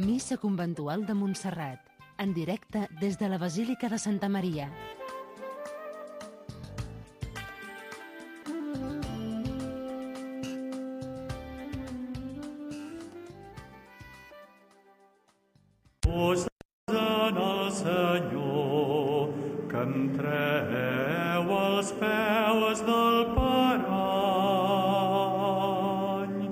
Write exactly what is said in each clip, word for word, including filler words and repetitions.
Missa conventual de Montserrat, en directe des de la Basílica de Santa Maria. Posa'ns al Senyor, que entreu als peus del parany.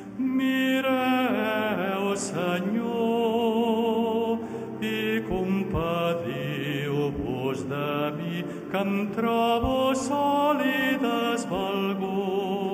Mireu, Senyor, i compadiu-vos de mi, que em trobo sol i desvalgut.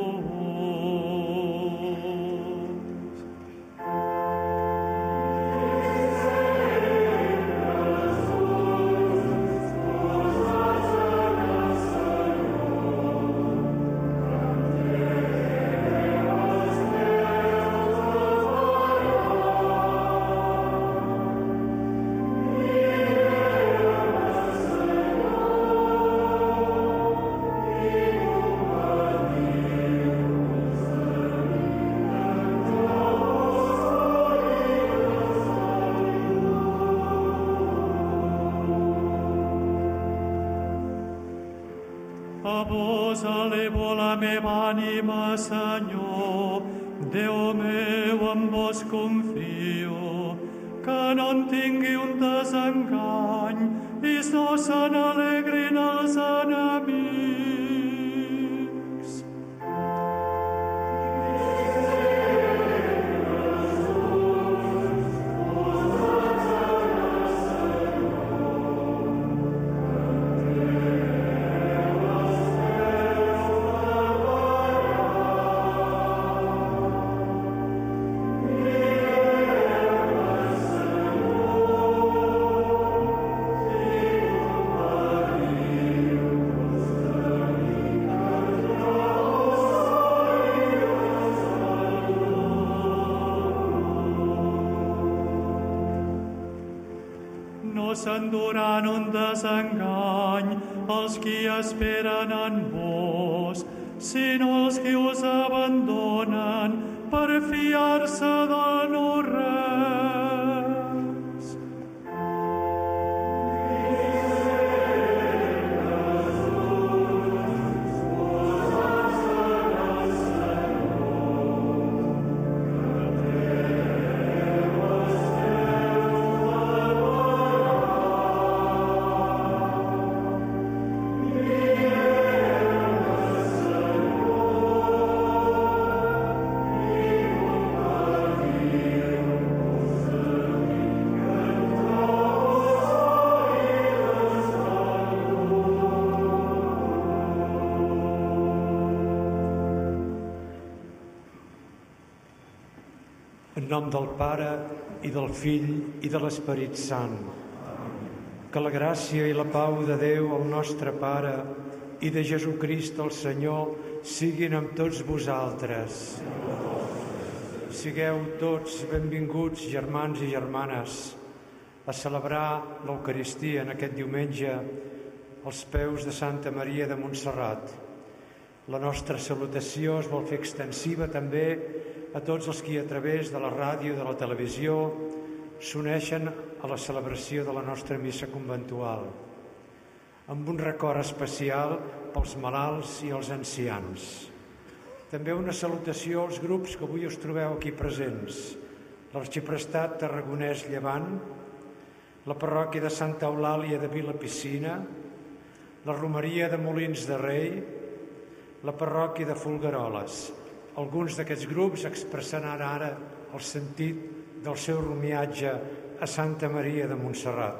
A vos elevo la meva ànima, Senyor, Déu meu, en vos confio, que no en tingui un desengany i no se n'alegrin els enemics. No s'enduran un desengany els qui esperen en vos, sinó els qui us abandonen per fiar-se del no-res. En nom del Pare, i del Fill, i de l'Esperit Sant. Que la gràcia i la pau de Déu, el nostre Pare, i de Jesucrist, el Senyor, siguin amb tots vosaltres. Sigueu tots benvinguts, germans i germanes, a celebrar l'Eucaristia en aquest diumenge als peus de Santa Maria de Montserrat. La nostra salutació es vol fer extensiva també a tots els qui a través de la ràdio i de la televisió s'uneixen a la celebració de la nostra missa conventual, amb un record especial pels malalts i els ancians. També una salutació als grups que avui us trobeu aquí presents: l'Arxiprestat Tarragonès Llevant, la parròquia de Santa Eulàlia de Vilapicina, la romeria de Molins de Rei, la parròquia de Folgueroles. Alguns d'aquests grups expressaran ara el sentit del seu romiatge a Santa Maria de Montserrat.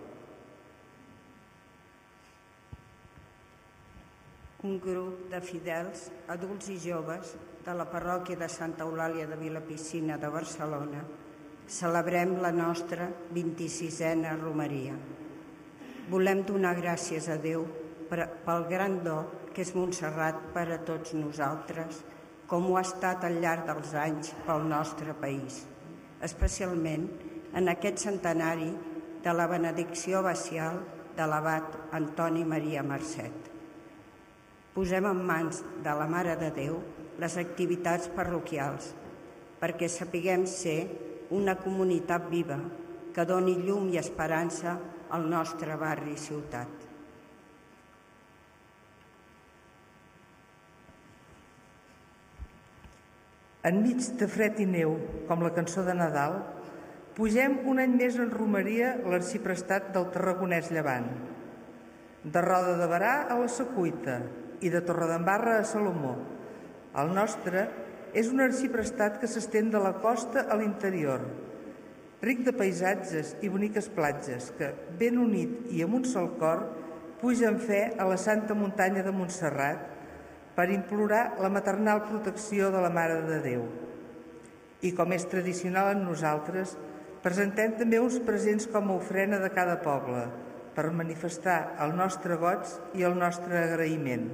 Un grup de fidels, adults i joves de la parròquia de Santa Eulàlia de Vilapicina de Barcelona celebrem la nostra vint-i-sisena romeria. Volem donar gràcies a Déu pel gran do que és Montserrat per a tots nosaltres, com ho ha estat al llarg dels anys pel nostre país, especialment en aquest centenari de la benedicció abacial de l'abat Antoni Maria Marcet. Posem en mans de la Mare de Déu les activitats parroquials, perquè sapiguem ser una comunitat viva que doni llum i esperança al nostre barri i ciutat. Enmig de fred i neu, com la cançó de Nadal, pugem un any més en romeria l'arxiprestat del Tarragonès Llevant. De Roda de Berà a la Secuita i de Torredembarra a Salomó. El nostre és un arxiprestat que s'estén de la costa a l'interior, ric de paisatges i boniques platges que, ben unit i amb un sol cor, puja en fe a la santa muntanya de Montserrat per implorar la maternal protecció de la Mare de Déu. I com és tradicional en nosaltres, presentem també uns presents com a ofrena de cada poble per manifestar el nostre goig i el nostre agraïment.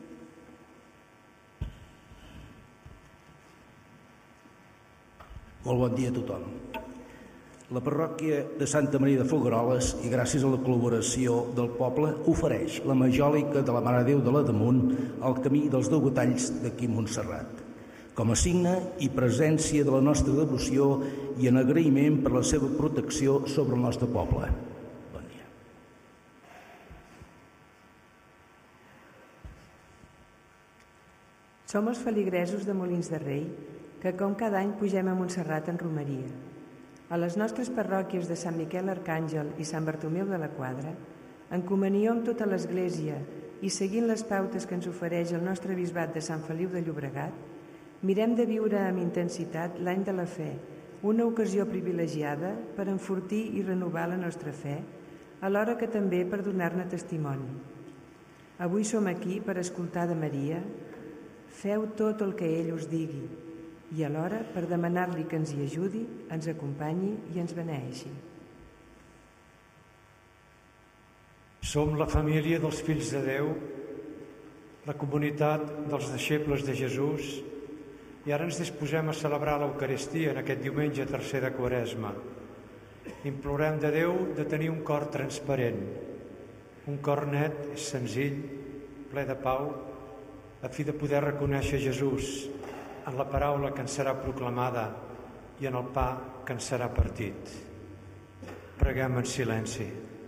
Molt bon dia a tothom. La parròquia de Santa Maria de Folgueroles, i gràcies a la col·laboració del poble, ofereix la majòlica de la Mare de Déu de la Damunt al camí dels deu talls d'aquí Montserrat, com a signe i presència de la nostra devoció i en agraïment per la seva protecció sobre el nostre poble. Bon dia. Som els feligresos de Molins de Rei, que com cada any pugem a Montserrat en romeria. A les nostres parròquies de Sant Miquel Arcàngel i Sant Bartomeu de la Quadra, en comunió amb tota l'Església i seguint les pautes que ens ofereix el nostre bisbat de Sant Feliu de Llobregat, mirem de viure amb intensitat l'any de la fe, una ocasió privilegiada per enfortir i renovar la nostra fe, alhora que també per donar-ne testimoni. Avui som aquí per escoltar de Maria: feu tot el que ell us digui, i alhora per demanar-li que ens hi ajudi, ens acompanyi i ens beneeixi. Som la família dels fills de Déu, la comunitat dels deixebles de Jesús, i ara ens disposem a celebrar l'Eucaristia en aquest diumenge tercer de Quaresma. Implorem de Déu de tenir un cor transparent, un cor net, senzill, ple de pau, a fi de poder reconèixer Jesús en la paraula que ens serà proclamada i en el pa que ens serà partit. Preguem en silenci.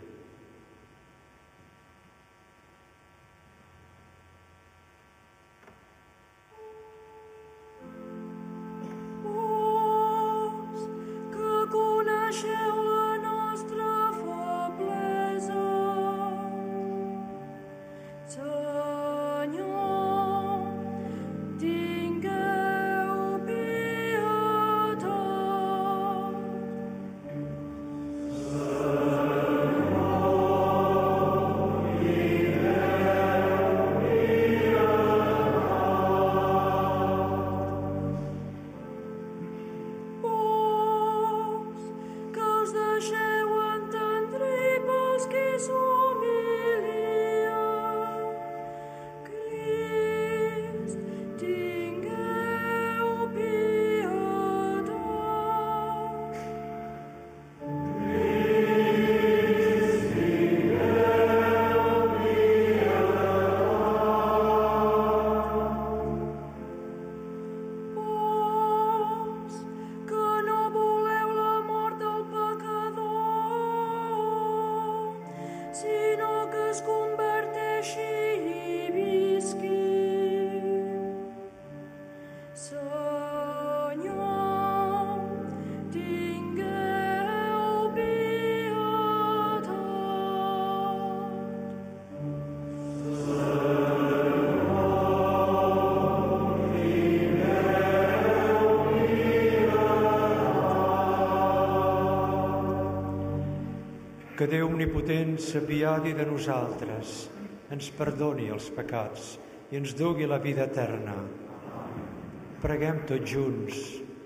Que Déu omnipotent s'apiadi de nosaltres, ens perdoni els pecats i ens dugui la vida eterna. Preguem tots junts.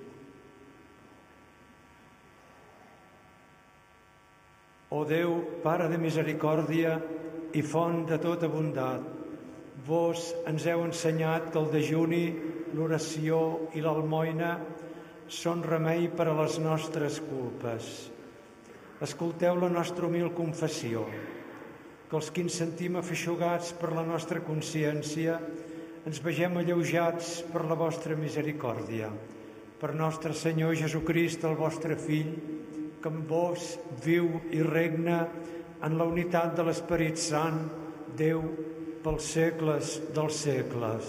O Déu, Pare de misericòrdia i font de tota bondat, vos ens heu ensenyat que el dejuni, l'oració i l'almoina són remei per a les nostres culpes. Escolteu la nostra humil confessió, que els que ens sentim afeixugats per la nostra consciència ens vegem alleujats per la vostra misericòrdia, per nostre Senyor Jesucrist, el vostre Fill, que amb vos viu i regna en la unitat de l'Esperit Sant, Déu, pels segles dels segles.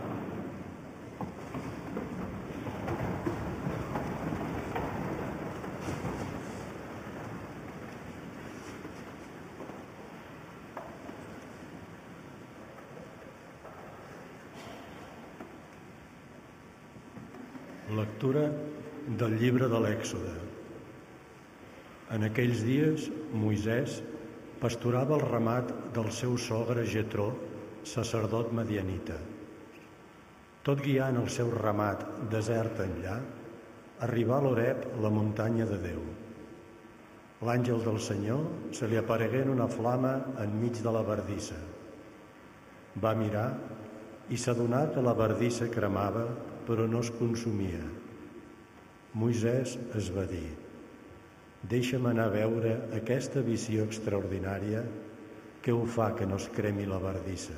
Lectura del llibre de l'Èxode. En aquells dies, Moisès pasturava el ramat del seu sogre Jetró, sacerdot madianita. Tot guiant el seu ramat desert enllà, arribà a l'Horeb, la muntanya de Déu. L'àngel del Senyor se li aparegué en una flama enmig de la bardissa. Va mirar i s'adonà que la bardissa cremava, però no es consumia. Moisès es va dir: «Deixa'm anar a veure aquesta visió extraordinària que ho fa que no es cremi la bardissa».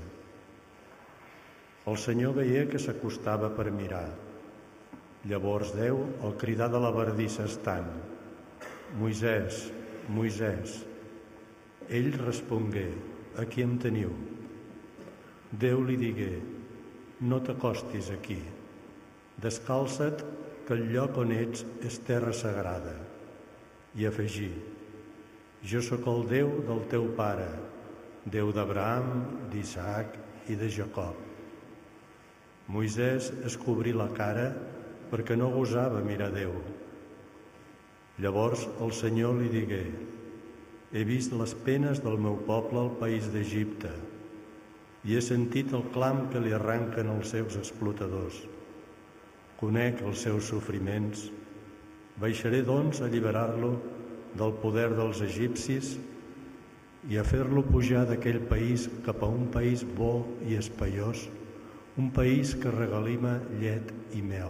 El Senyor veia que s'acostava per mirar. Llavors Déu el cridà de la bardissa estant: «Moisès, Moisès». Ell respongué: «Aquí em teniu». Déu li digué: «No t'acostis aquí. Descalça't, que el lloc on ets és terra sagrada». I afegí: «Jo sóc el Déu del teu pare, Déu d'Abraham, d'Isaac i de Jacob». Moisès es cobrí la cara perquè no gosava mirar Déu. Llavors el Senyor li digué: «He vist les penes del meu poble al país d'Egipte i he sentit el clam que li arranquen els seus explotadors. Conec els seus sofriments. Baixaré, doncs, a alliberar-lo del poder dels egipcis i a fer-lo pujar d'aquell país cap a un país bo i espaiós, un país que regalima llet i mel».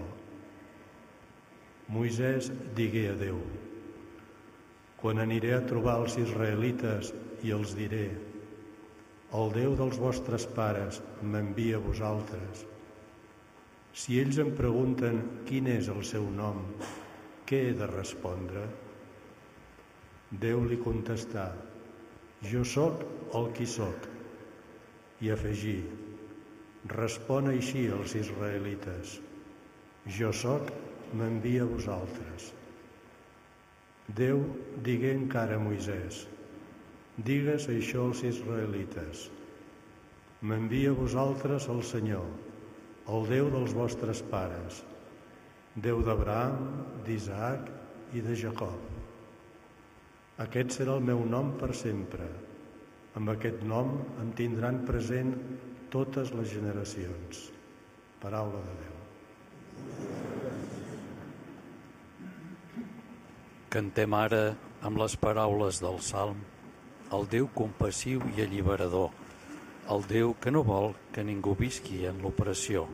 Moisès digué a Déu: «Quan aniré a trobar els israelites i els diré: el Déu dels vostres pares m'envia a vosaltres, si ells em pregunten quin és el seu nom, què he de respondre?» Déu li contestà: «Jo sóc el qui sóc». I afegí: «Respon així als israelites: jo sóc, m'envia a vosaltres». Déu digué encara a Moisès: «Digues això als israelites: m'envia a vosaltres el Senyor, el Déu dels vostres pares, Déu d'Abraham, d'Isaac i de Jacob. Aquest serà el meu nom per sempre. Amb aquest nom em tindran present totes les generacions». Paraula de Déu. Cantem ara amb les paraules del Salm el Déu compassiu i alliberador, el Déu que no vol que ningú visqui en l'opressió.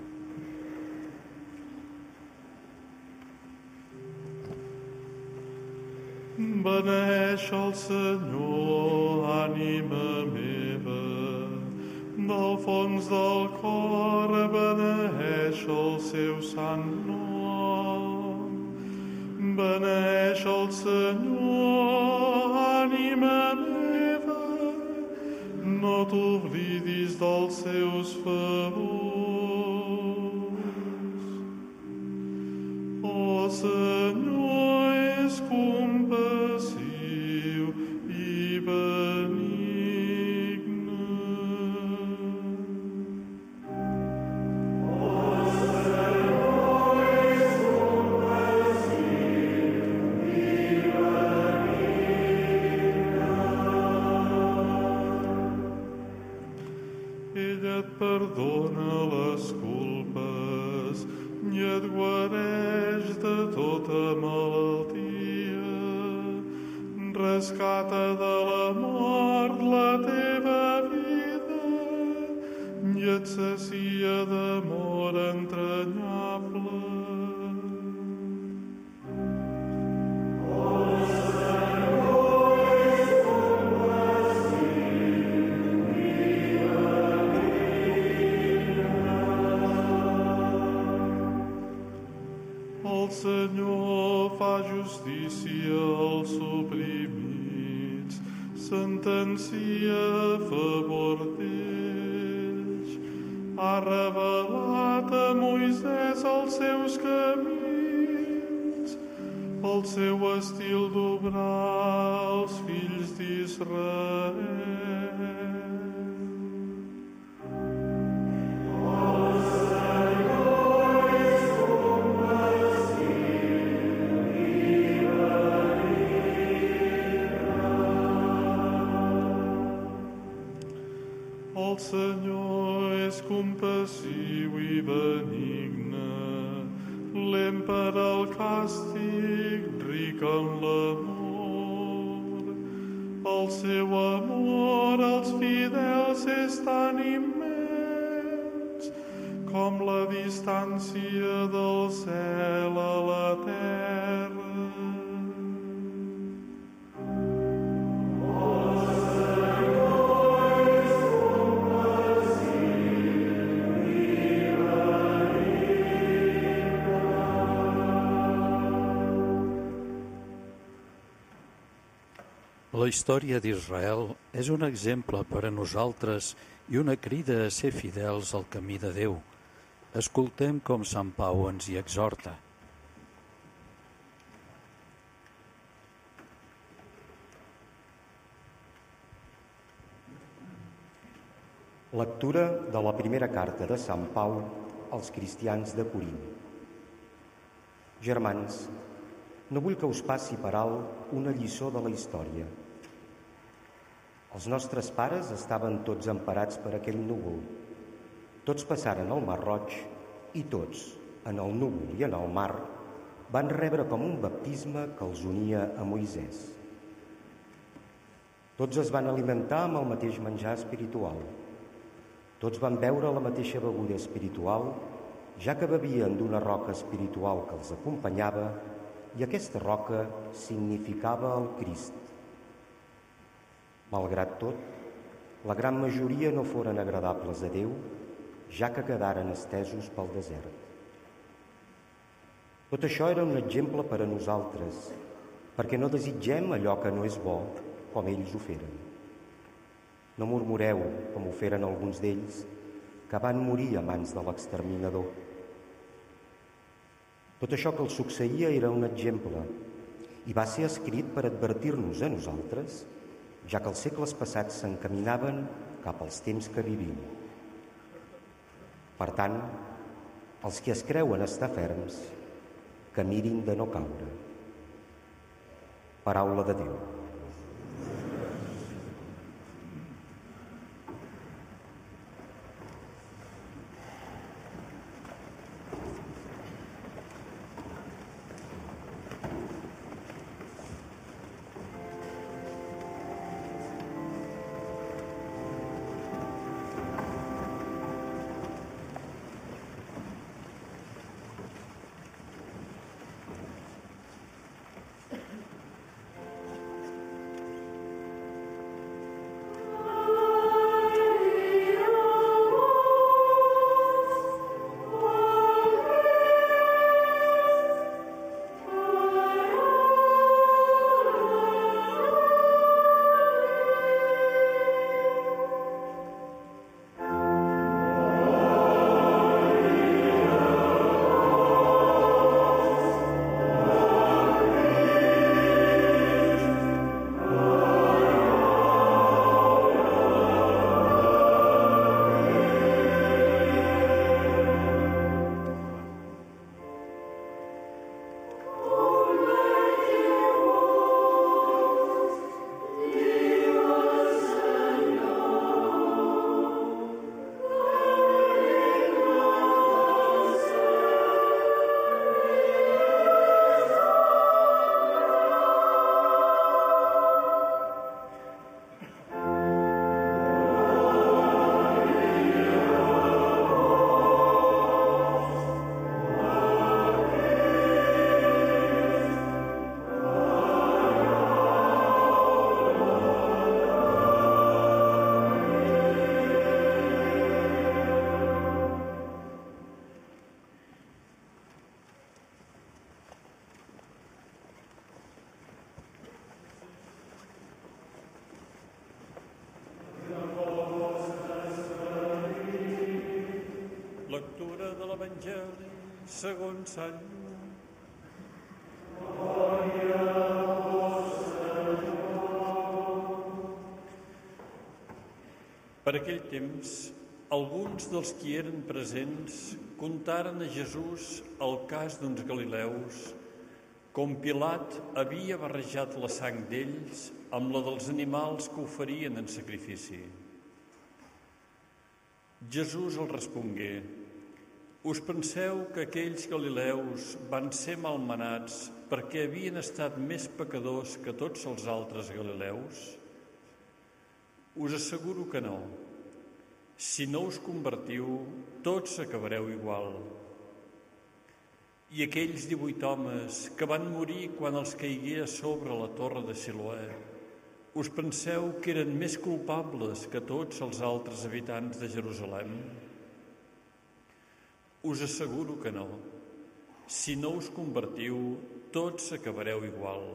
Beneix el Senyor, ànima meva, del fons del cor beneix el seu sant nom. Beneix el Senyor, ànima meva, no t'oblidis dels seus favors. O Senyor, és compassiu i benigne. O Senyor, és compassiu i benigne. Ella et perdona les culpes i et guareix de tota malaltia. Rescata de la mort la teva vida i et sacia d'amor entranyable. O Senyor fa justícia als oprimits, sentencia a favor d'ells. Ha revelat a Moisès els seus camins, pel seu estil d'obrar els fills d'Israel. El Senyor és compassiu i benigne, lent per al càstig, ric en l'amor. El seu amor als fidels és tan immens com la distància del cel a la terra. La història d'Israel és un exemple per a nosaltres i una crida a ser fidels al camí de Déu. Escoltem com Sant Pau ens hi exhorta. Lectura de la primera carta de Sant Pau als cristians de Corint. Germans, no vull que us passi per alt una lliçó de la història. Els nostres pares estaven tots emparats per aquell núvol. Tots passaren el Mar Roig i tots, en el núvol i en el mar, van rebre com un baptisme que els unia a Moisès. Tots es van alimentar amb el mateix menjar espiritual. Tots van beure la mateixa beguda espiritual, ja que bevien d'una roca espiritual que els acompanyava, i aquesta roca significava el Crist. Malgrat tot, la gran majoria no foren agradables a Déu, ja que quedaren estesos pel desert. Tot això era un exemple per a nosaltres, perquè no desitgem allò que no és bo, com ells ho feren. No murmureu, com ho feren alguns d'ells, que van morir a mans de l'exterminador. Tot això que els succeïa era un exemple i va ser escrit per advertir-nos a nosaltres, ja que els segles passats s'encaminaven cap als temps que vivim. Per tant, els que es creuen estar ferms, que mirin de no caure. Paraula de Déu. l'Evangeli segons Sant Lluc. Glòria a vos, Senyor. Per aquell temps, alguns dels qui eren presents contaren a Jesús el cas d'uns galileus, com Pilat havia barrejat la sang d'ells amb la dels animals que oferien en sacrifici. Jesús els respongué: us penseu que aquells galileus van ser malmenats perquè havien estat més pecadors que tots els altres galileus? Us asseguro que no. Si no us convertiu, tots acabareu igual. I aquells divuit homes que van morir quan els caigué a sobre la torre de Siloé, us penseu que eren més culpables que tots els altres habitants de Jerusalem? Us asseguro que no. Si no us convertiu, tots acabareu igual.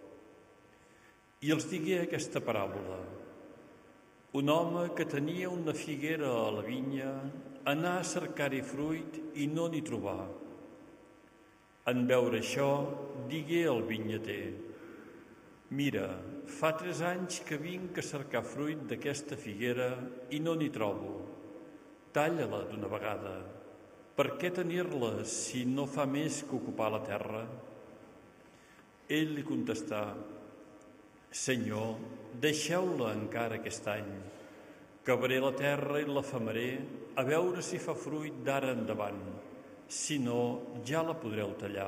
I els digué aquesta paràbola. Un home que tenia una figuera a la vinya anà a cercar-hi fruit i no n'hi trobà. En veure això, digué al vinyater: mira, fa tres anys que vinc a cercar fruit d'aquesta figuera i no n'hi trobo. Talla-la d'una vegada. Per què tenir-la si no fa més que ocupar la terra? Ell li contestà: Senyor, deixeu-la encara aquest any. Cavaré la terra i la femaré a veure si fa fruit d'ara endavant. Si no, ja la podreu tallar.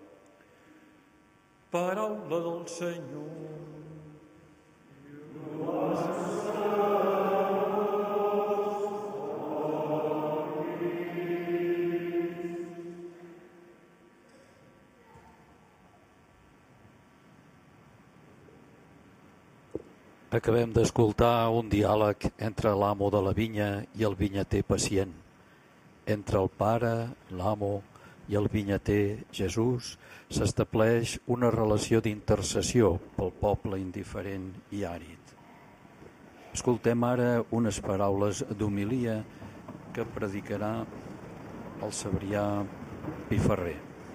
Paraula del Senyor. Acabem d'escoltar un diàleg entre l'amo de la vinya i el vinyater pacient. Entre el pare, l'amo i el vinyater, Jesús, s'estableix una relació d'intercessió pel poble indiferent i àrid. Escoltem ara unes paraules d'homilia que predicarà el Cebrià Piferrer.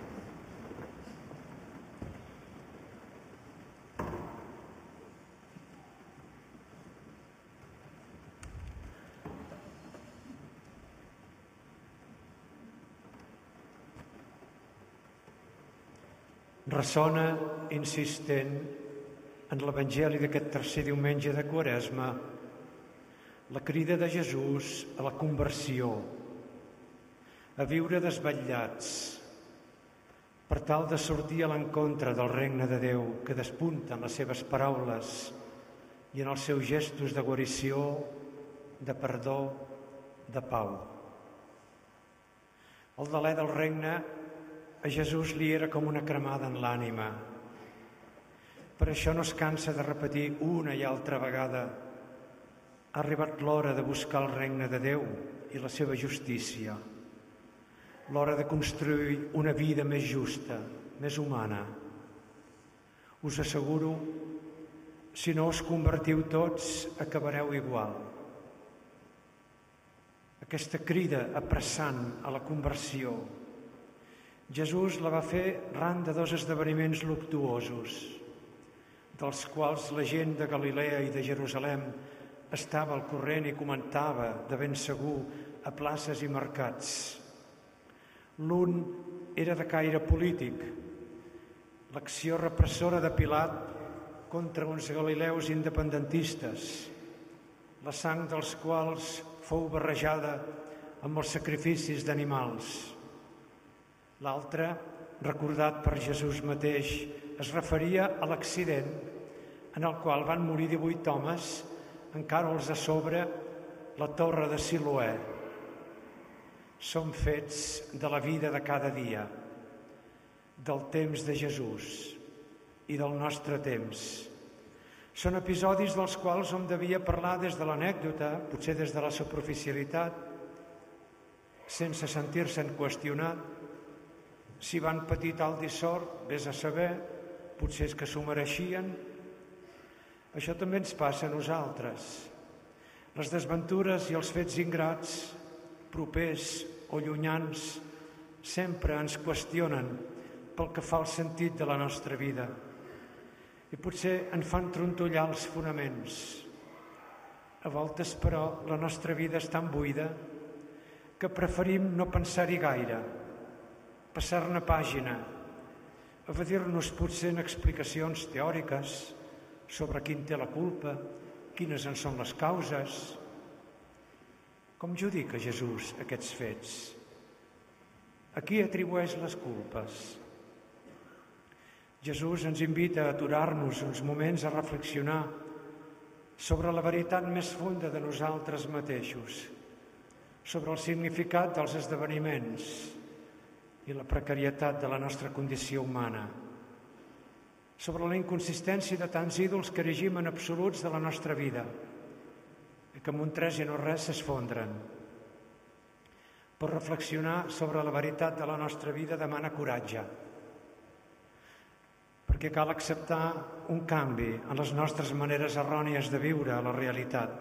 Ressona insistent en l'Evangeli d'aquest tercer diumenge de Quaresma la crida de Jesús a la conversió, a viure desvetllats, per tal de sortir a l'encontre del regne de Déu que despunta en les seves paraules i en els seus gestos de guarició, de perdó, de pau. El deler del regne a Jesús li era com una cremada en l'ànima. Per això no es cansa de repetir una i altra vegada: ha arribat l'hora de buscar el regne de Déu i la seva justícia, l'hora de construir una vida més justa, més humana. Us asseguro, si no us convertiu tots, acabareu igual. Aquesta crida apressant a la conversió, Jesús la va fer ran de dos esdeveniments luctuosos, dels quals la gent de Galilea i de Jerusalem estava al corrent i comentava de ben segur a places i mercats. L'un era de caire polític, l'acció repressora de Pilat contra uns galileus independentistes, la sang dels quals fou barrejada amb els sacrificis d'animals. L'altre, recordat per Jesús mateix, es referia a l'accident en el qual van morir divuit homes encara-los a sobre la torre de Siloé. Són fets de la vida de cada dia, del temps de Jesús i del nostre temps. Són episodis dels quals hom devia parlar des de l'anècdota, potser des de la superficialitat, sense sentir-se'n qüestionat. Si van patir tal dissort, vés a saber, potser és que s'ho mereixien. Això també ens passa a nosaltres. Les desventures i els fets ingrats, propers o llunyans sempre ens qüestionen pel que fa al sentit de la nostra vida i potser en fan trontollar els fonaments. A voltes, però, la nostra vida és tan buida que preferim no pensar-hi gaire, passar-ne pàgina, evadir-nos potser en explicacions teòriques sobre quin té la culpa, quines en són les causes. Com judica Jesús aquests fets? A qui atribueix les culpes? Jesús ens invita a aturar-nos uns moments a reflexionar sobre la veritat més fonda de nosaltres mateixos, sobre el significat dels esdeveniments i la precarietat de la nostra condició humana, sobre la inconsistència de tants ídols que erigim en absoluts de la nostra vida i que amb un tres i no res s'esfondren. Per reflexionar sobre la veritat de la nostra vida demana coratge, perquè cal acceptar un canvi en les nostres maneres errònies de viure la realitat.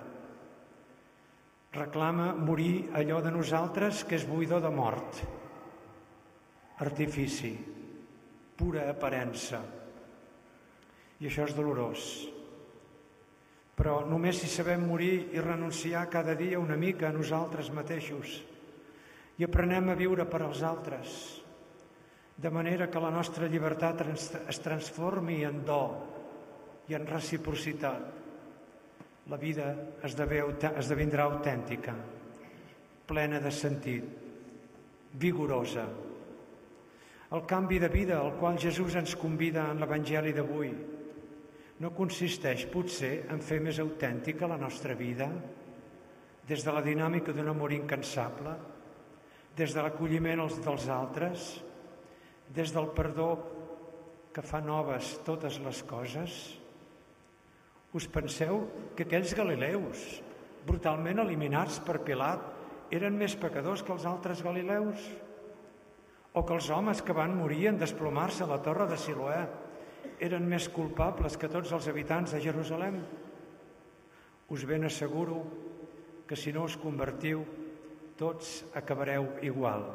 Reclama morir allò de nosaltres que és buidor de mort, artifici, pura aparença. I això és dolorós. Però només si sabem morir i renunciar cada dia una mica a nosaltres mateixos i aprenem a viure per als altres, de manera que la nostra llibertat es transformi en do i en reciprocitat, la vida esdevindrà autèntica, plena de sentit, vigorosa. El canvi de vida al qual Jesús ens convida en l'Evangeli d'avui no consisteix potser en fer més autèntica la nostra vida des de la dinàmica d'un amor incansable, des de l'acolliment dels altres, des del perdó que fa noves totes les coses. Us penseu que aquells galileus, brutalment eliminats per Pilat, eren més pecadors que els altres galileus? O que els homes que van morir en desplomar-se a la torre de Siloé eren més culpables que tots els habitants de Jerusalem? Us ben asseguro que si no us convertiu, tots acabareu igual.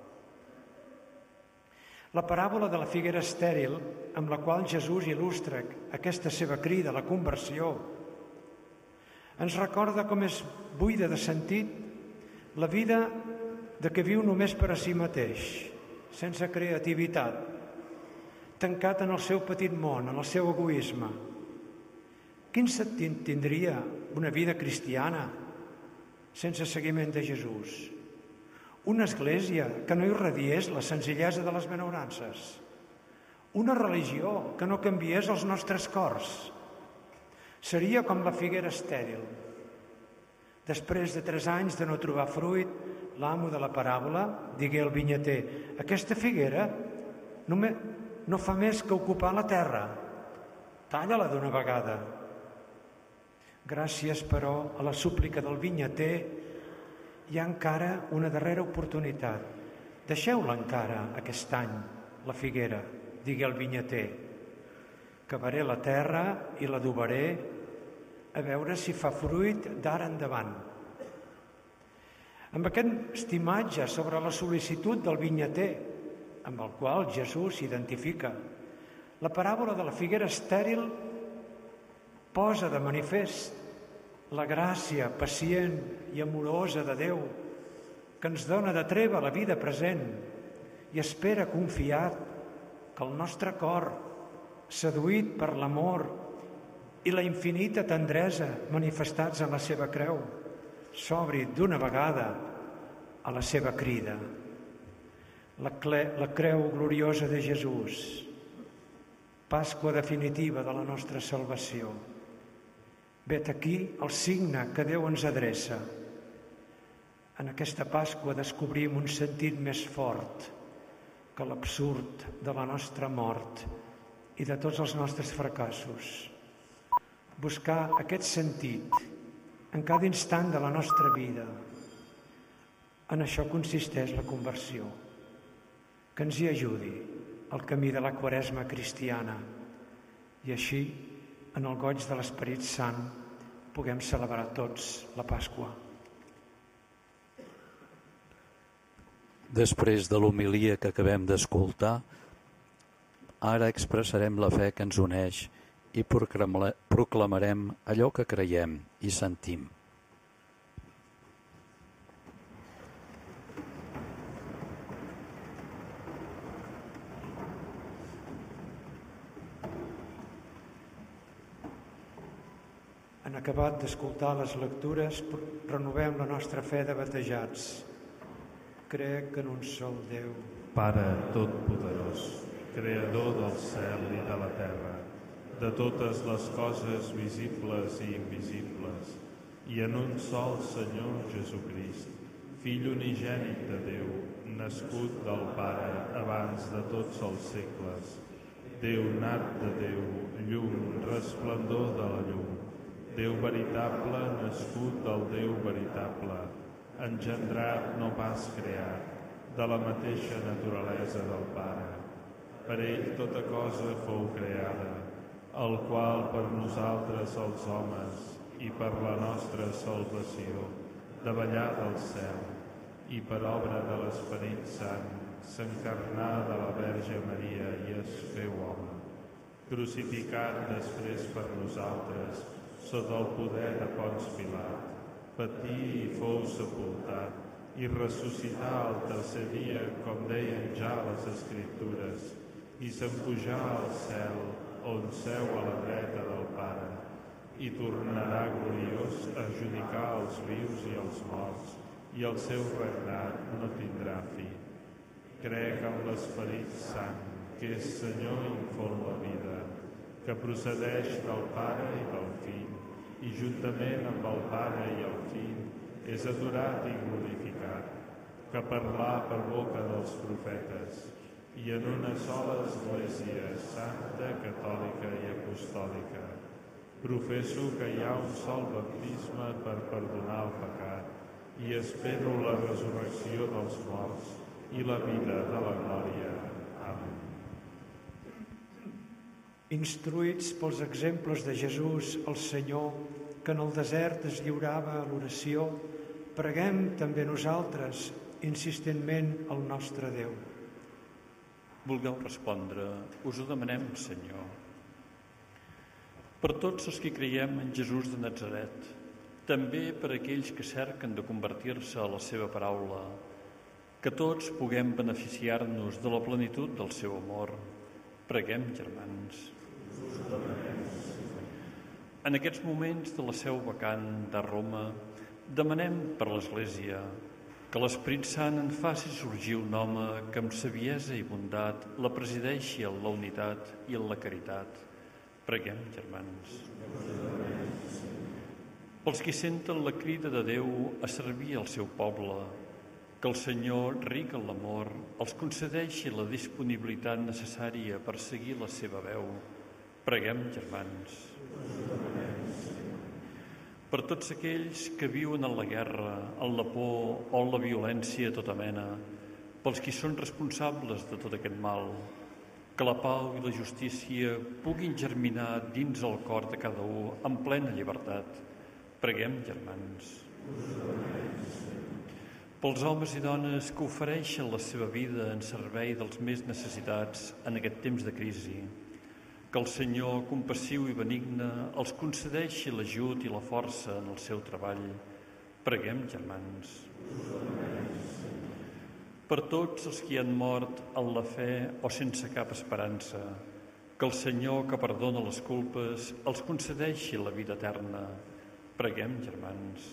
La paràbola de la figuera estèril, amb la qual Jesús il·lustra aquesta seva crida a la conversió, ens recorda com és buida de sentit la vida de que viu només per a si mateix, sense creativitat, tancat en el seu petit món, en el seu egoisme. Quin sentit tindria una vida cristiana sense seguiment de Jesús? Una església que no irradiés la senzillesa de les benaurances. Una religió que no canviés els nostres cors. Seria com la figuera estèril. Després de tres anys de no trobar fruit, l'amo de la paràbola digué al vinyater: aquesta figuera no, me, no fa més que ocupar la terra. Talla-la d'una vegada. Gràcies, però, a la súplica del vinyater, hi ha encara una darrera oportunitat. Deixeu-la encara aquest any, la figuera, digué el vinyater. Cavaré la terra i l'adobaré a veure si fa fruit d'ara endavant. Amb aquest imatge sobre la sol·licitud del vinyater, amb el qual Jesús s'identifica, la paràbola de la figuera estèril posa de manifest la gràcia pacient i amorosa de Déu que ens dona de treva la vida present i espera confiat que el nostre cor, seduït per l'amor i la infinita tendresa manifestats en la seva creu, s'obri d'una vegada a la seva crida. La, cle, la creu gloriosa de Jesús, Pasqua definitiva de la nostra salvació. Vet aquí el signe que Déu ens adreça. En aquesta Pasqua descobrim un sentit més fort que l'absurd de la nostra mort i de tots els nostres fracassos. Buscar aquest sentit en cada instant de la nostra vida. En això consisteix la conversió. Que ens hi ajudi el camí de la Quaresma cristiana i així, en el goig de l'Esperit Sant, puguem celebrar tots la Pasqua. Després de l'homilia que acabem d'escoltar, ara expressarem la fe que ens uneix i proclamarem allò que creiem i sentim. En acabat d'escoltar les lectures, renovem la nostra fe de batejats. Crec en un sol Déu, Pare Totpoderós, Creador del cel i de la terra, de totes les coses visibles i invisibles, i en un sol Senyor Jesucrist, Fill unigènit de Déu, nascut del Pare abans de tots els segles, Déu nat de Déu, llum, resplendor de la llum, Déu veritable, nascut del Déu veritable, engendrat, no pas creat, de la mateixa naturalesa del Pare. Per ell tota cosa fou creada, el qual per nosaltres els homes i per la nostra salvació, davallar del cel, i per obra de l'Esperit Sant, s'encarnà de la Verge Maria i es féu home. Crucificat després per nosaltres, sota el poder de Ponç Pilat, patí i fou sepultat i ressuscità el tercer dia, com deien ja les Escriptures, i s'empujà al cel, on seu a la dreta del Pare, i tornarà gloriós a judicar els vius i els morts, i el seu regnat no tindrà fi. Crec en l'Esperit Sant, que és Senyor i font la vida, que procedeix del Pare i del Fill, i juntament amb el Pare i el Fill és adorat i glorificat, que parlà per boca dels profetes, i en una sola Església santa, catòlica i apostòlica. Professo que hi ha un sol baptisme per perdonar el pecat, i espero la resurrecció dels morts i la vida de la glòria. Amén. Instruïts pels exemples de Jesús, el Senyor, que en el desert es lliurava a l'oració, preguem també nosaltres, insistentment, al nostre Déu. Vulgueu respondre, us ho demanem, Senyor. Per tots els que creiem en Jesús de Natzaret, també per aquells que cerquen de convertir-se a la seva paraula, que tots puguem beneficiar-nos de la plenitud del seu amor. Preguem, germans. En aquests moments de la seu vacant de Roma, demanem per l'Església que l'Esperit Sant en faci sorgir un home que amb saviesa i bondat la presideixi en la unitat i en la caritat. Preguem, germans. Pels qui senten la crida de Déu a servir el seu poble, que el Senyor, ric en l'amor, els concedeixi la disponibilitat necessària per seguir la seva veu. Preguem, germans. Per tots aquells que viuen en la guerra, en la por o en la violència de tota mena, pels qui són responsables de tot aquest mal, que la pau i la justícia puguin germinar dins el cor de cada un en plena llibertat. Preguem, germans. Pels homes i dones que ofereixen la seva vida en servei dels més necessitats en aquest temps de crisi, que el Senyor, compassiu i benigne, els concedeixi l'ajut i la força en el seu treball. Preguem, germans. Per tots els que han mort en la fe o sense cap esperança, que el Senyor, que perdona les culpes, els concedeixi la vida eterna. Preguem, germans.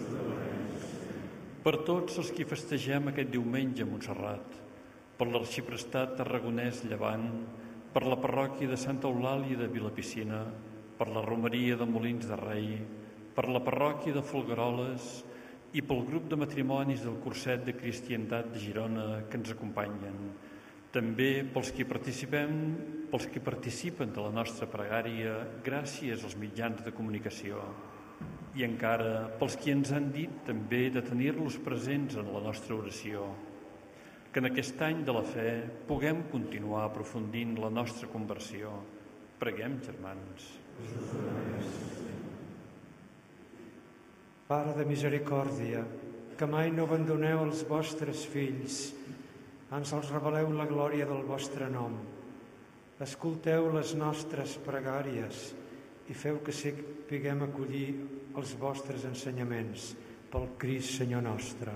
Per tots els que festegem aquest diumenge a Montserrat, per l'arxiprestat tarragonès Llevant, per la parròquia de Santa Eulàlia de Vilapicina, per la romeria de Molins de Rei, per la parròquia de Folgueroles i pel grup de matrimonis del Curset de Cristiandat de Girona que ens acompanyen. També pels que participem, pels que participen de la nostra pregària gràcies als mitjans de comunicació. I encara pels que ens han dit també de tenir-los presents en la nostra oració. Que en aquest any de la fe puguem continuar aprofundint la nostra conversió. Preguem, germans. Pare de misericòrdia, que mai no abandoneu els vostres fills, ans els reveleu la glòria del vostre nom. Escolteu les nostres pregàries i feu que sapiguem acollir els vostres ensenyaments pel Crist Senyor nostre.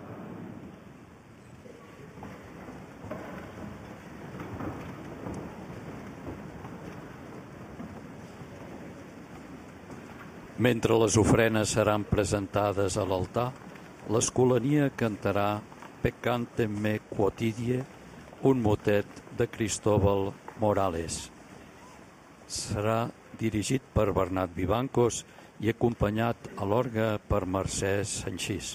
Mentre les ofrenes seran presentades a l'altar, l'escolania cantarà Peccantem me quotidie, un motet de Cristóbal Morales. Serà dirigit per Bernat Vivancos i acompanyat a l'orgue per Mercè Sanchís.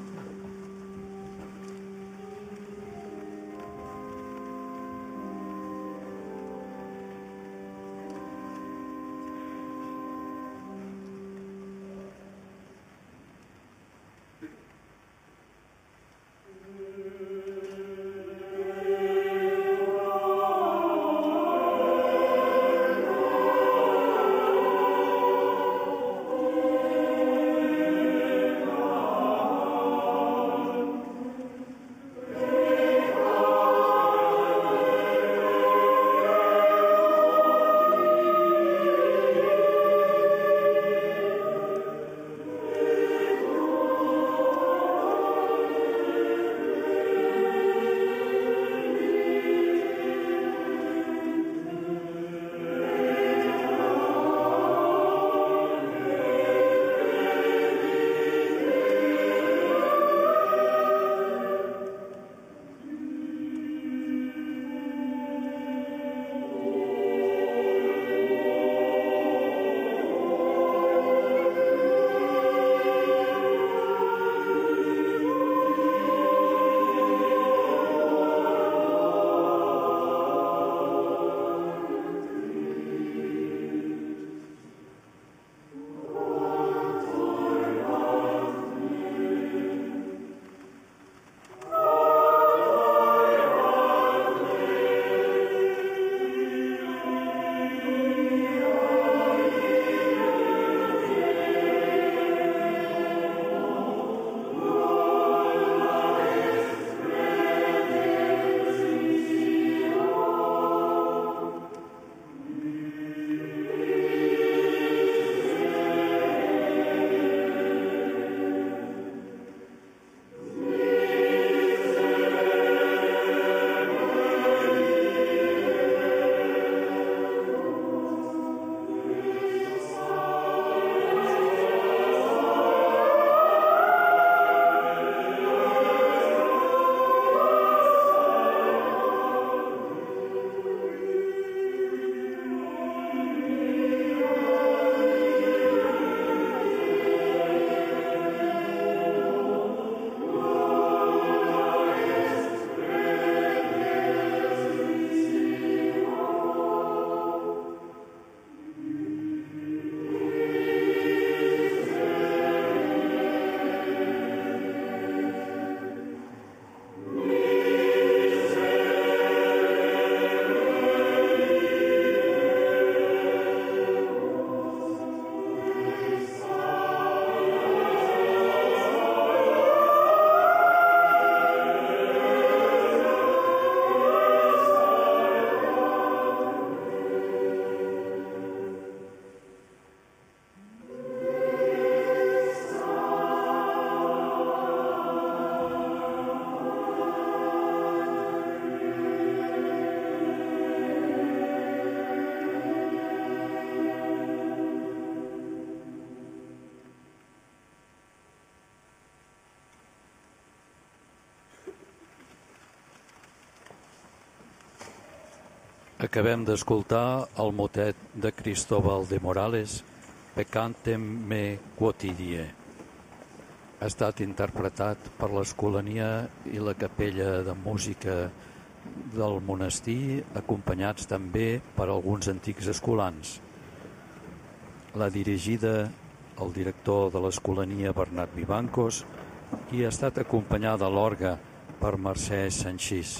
Acabem d'escoltar el motet de Cristóbal de Morales, Peccantem me quotidie. Ha estat interpretat per l'Escolania i la Capella de Música del monestir, acompanyats també per alguns antics escolans. L'ha dirigida el director de l'Escolania, Bernat Vivancos, i ha estat acompanyada a l'orgue per Mercè Sanchís.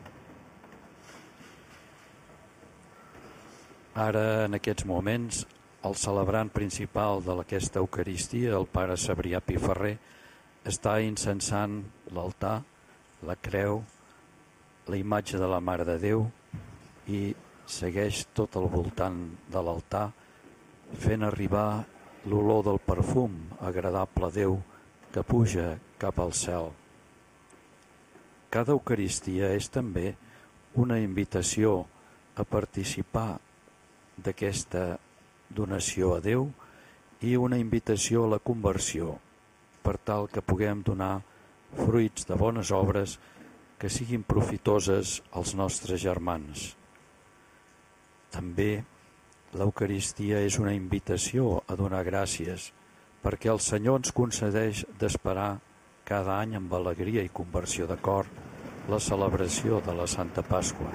Ara, en aquests moments, el celebrant principal d'aquesta Eucaristia, el pare Cebrià Piferrer, està incensant l'altar, la creu, la imatge de la Mare de Déu i segueix tot al voltant de l'altar fent arribar l'olor del perfum agradable a Déu que puja cap al cel. Cada Eucaristia és també una invitació a participar d'aquesta donació a Déu i una invitació a la conversió per tal que puguem donar fruits de bones obres que siguin profitoses als nostres germans. També l'Eucaristia és una invitació a donar gràcies perquè el Senyor ens concedeix d'esperar cada any amb alegria i conversió de cor la celebració de la Santa Pasqua.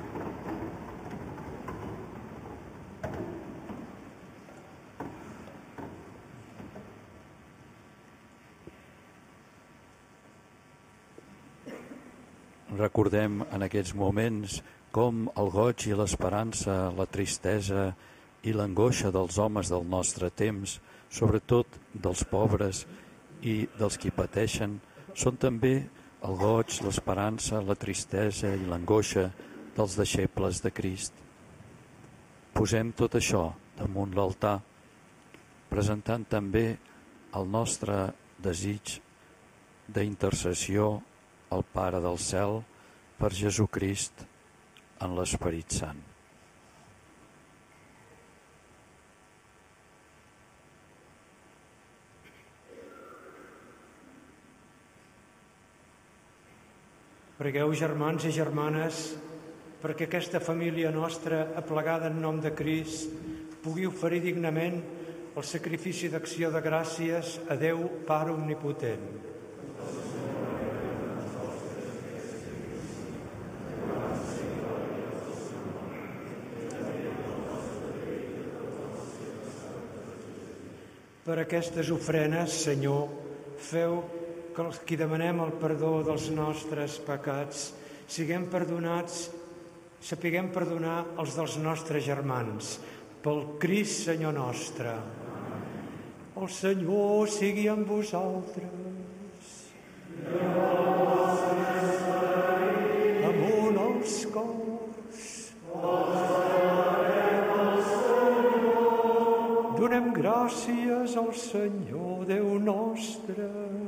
Recordem en aquests moments com el goig i l'esperança, la tristesa i l'angoixa dels homes del nostre temps, sobretot dels pobres i dels qui pateixen, són també el goig, l'esperança, la tristesa i l'angoixa dels deixebles de Crist. Posem tot això damunt l'altar, presentant també el nostre desig d'intercessió al Pare del Cel per Jesucrist en l'Esperit Sant. Pregueu, germans i germanes, perquè aquesta família nostra, aplegada en nom de Crist, pugui oferir dignament el sacrifici d'acció de gràcies a Déu Pare Omnipotent. Per aquestes ofrenes, Senyor, feu que els qui demanem el perdó dels nostres pecats siguem perdonats, sapiguem perdonar els dels nostres germans. Pel Crist, Senyor nostre. El Senyor sigui amb vosaltres. Amunt els cors. Donem gràcies al Senyor, Déu nostre.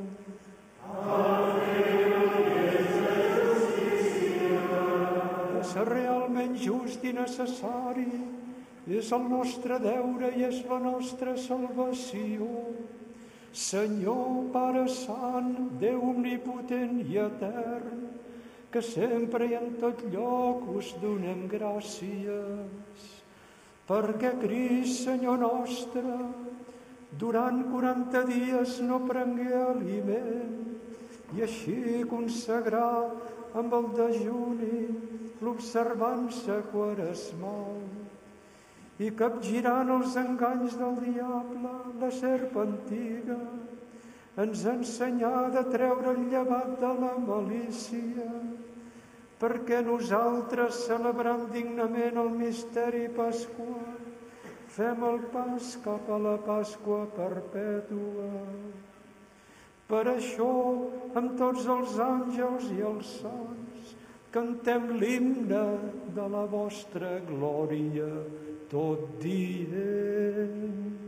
És realment just i necessari, és el nostre deure i és la nostra salvació. Senyor, Pare Sant, Déu omnipotent i etern, que sempre i en tot lloc us donem gràcies. Perquè Crist, Senyor nostre, durant quaranta dies no prengué aliment i així consagrar amb el dejuni l'observança quaresmal i capgirant els enganys del diable, la serp antiga, ens ensenyà de treure el llevat de la malícia, perquè nosaltres, celebrant dignament el misteri pasqual, fem el pas cap a la Pasqua perpètua. Per això, amb tots els àngels i els sants, cantem l'himne de la vostra glòria, tot dient.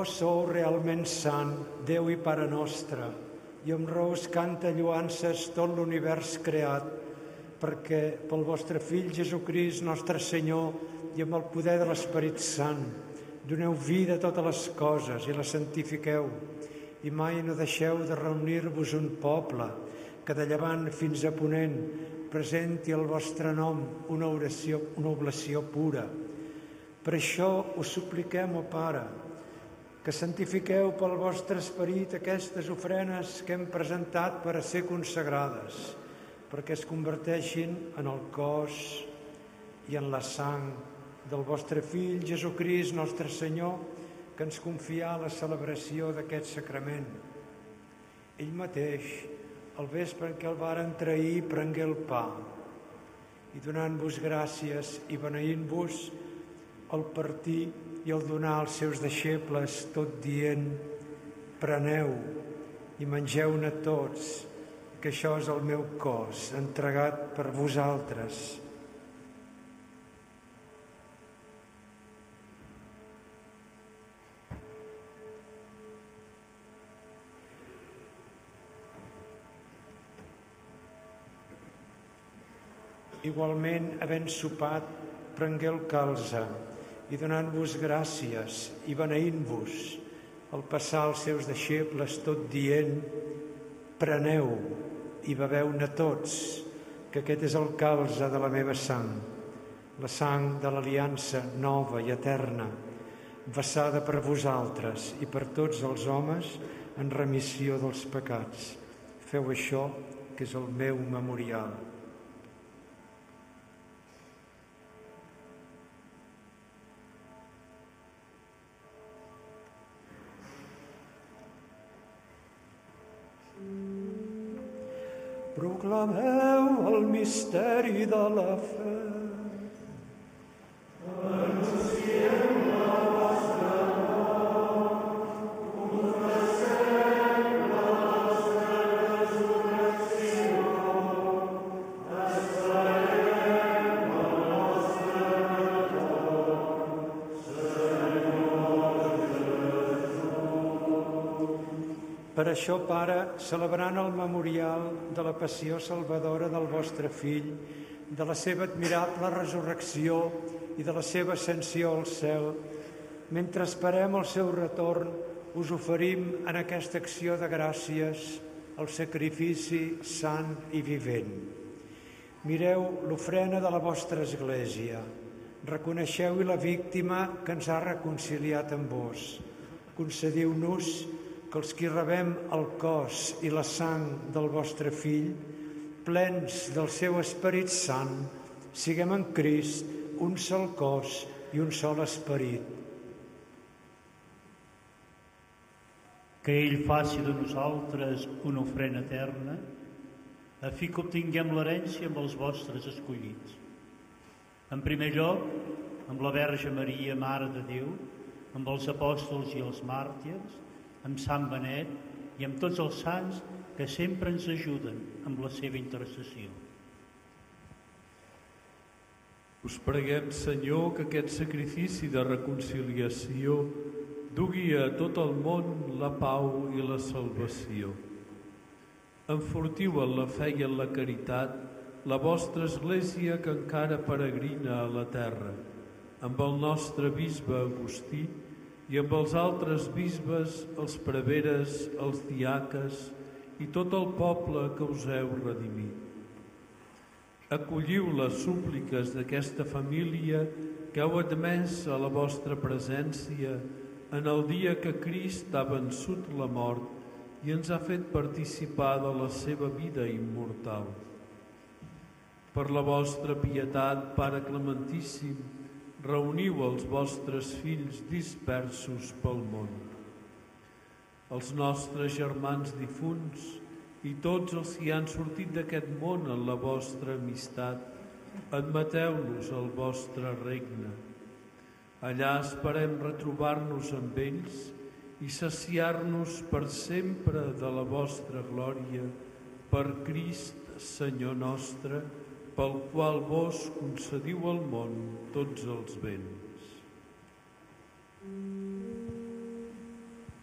Vós sou realment sant, Déu i Pare nostre, i amb raó us canta lloances tot l'univers creat, perquè pel vostre Fill Jesucrist, nostre Senyor, i amb el poder de l'Esperit Sant, doneu vida a totes les coses i les santifiqueu, i mai no deixeu de reunir-vos un poble que de llevant fins a ponent presenti el vostre nom una oració, una oblació pura. Per això us supliquem, ó Pare, que santifiqueu pel vostre esperit aquestes ofrenes que hem presentat per a ser consagrades, perquè es converteixin en el cos i en la sang del vostre Fill Jesucrist, nostre Senyor, que ens confià la celebració d'aquest sacrament. Ell mateix, al vespre en què el varen trair, prengué el pa i donant-vos gràcies i beneint-vos, el partir i el donar als seus deixebles, tot dient: preneu i mengeu-ne tots, que això és el meu cos, entregat per vosaltres. Igualment, havent sopat, prengué el calze i donant-vos gràcies i beneint-vos, el passar als seus deixebles, tot dient: preneu i beveu-ne tots, que aquest és el calze de la meva sang, la sang de l'aliança nova i eterna, vessada per vosaltres i per tots els homes en remissió dels pecats. Feu això, que és el meu memorial. Proclameu el misteri de la fe. Anunciem la vostra mort, confessem la vostra resurrecció, esperem el vostre retorn, Senyor Jesús. Per això, Pare, celebrant el memorial de la passió salvadora del vostre Fill, de la seva admirable resurrecció i de la seva ascensió al cel, mentre esperem el seu retorn, us oferim en aquesta acció de gràcies el sacrifici sant i vivent. Mireu l'ofrena de la vostra Església, reconeixeu-hi la víctima que ens ha reconciliat amb vos. Concediu-nos que els qui rebem el cos i la sang del vostre Fill, plens del seu Esperit Sant, siguem en Crist un sol cos i un sol esperit. Que ell faci de nosaltres una ofrena eterna, a fi que obtinguem l'herència amb els vostres escollits. En primer lloc, amb la Verge Maria, Mare de Déu, amb els apòstols i els màrtirs, amb Sant Benet i amb tots els sants que sempre ens ajuden amb la seva intercessió. Us preguem, Senyor, que aquest sacrifici de reconciliació dugui a tot el món la pau i la salvació. Enfortiu en la fe i en la caritat la vostra Església que encara peregrina a la terra, amb el nostre bisbe Agustí i amb els altres bisbes, els preveres, els diaques i tot el poble que us heu redimit. Acolliu les súpliques d'aquesta família que heu admès a la vostra presència en el dia que Crist ha vençut la mort i ens ha fet participar de la seva vida immortal. Per la vostra pietat, Pare Clementíssim, reuniu els vostres fills dispersos pel món. Els nostres germans difunts i tots els que han sortit d'aquest món en la vostra amistat, admeteu-los al vostre regne. Allà esperem retrobar-nos amb ells i saciar-nos per sempre de la vostra glòria, per Crist, Senyor nostre, pel qual vos concediu al món tots els béns.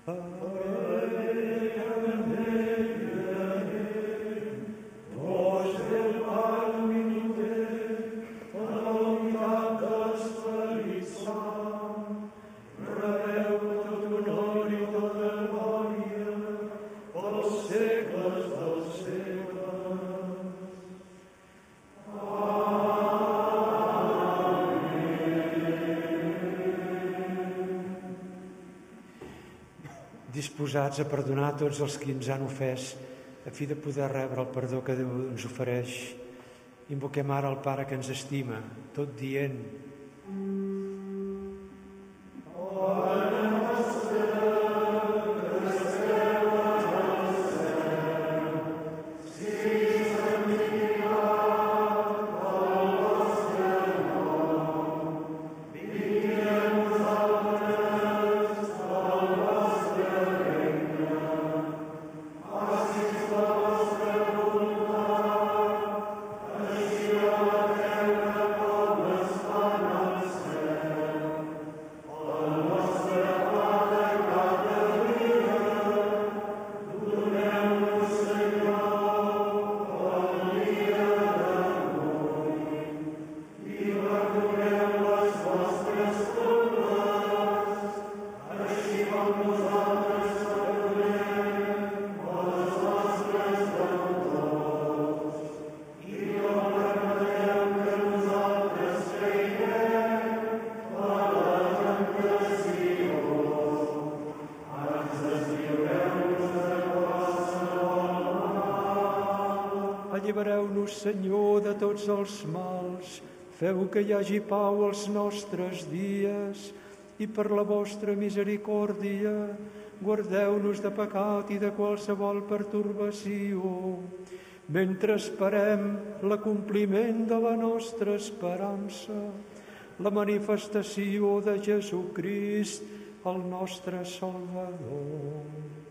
Disposats a perdonar tots els que ens han ofès, a fi de poder rebre el perdó que Déu ens ofereix. Invoquem ara el Pare que ens estima, tot dient: allibereu-nos, Senyor, de tots els mals, feu que hi hagi pau als nostres dies i per la vostra misericòrdia guardeu-nos de pecat i de qualsevol pertorbació, mentre esperem l'acompliment de la nostra esperança, la manifestació de Jesucrist, el nostre Salvador.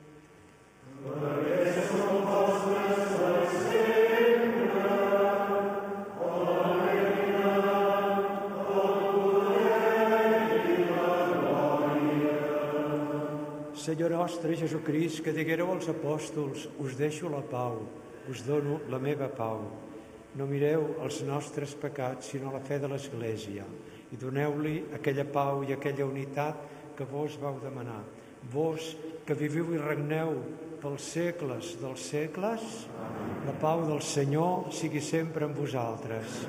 Perquè som vostres per sempre, o regnat, o poder i la glòria. Senyor nostre Jesucrist, que diguéreu als apòstols: us deixo la pau, us dono la meva pau. No mireu els nostres pecats, sinó la fe de l'Església, i doneu-li aquella pau i aquella unitat que vos vau demanar. Vos que viviu i regneu pels segles dels segles, la pau del Senyor sigui sempre amb vosaltres.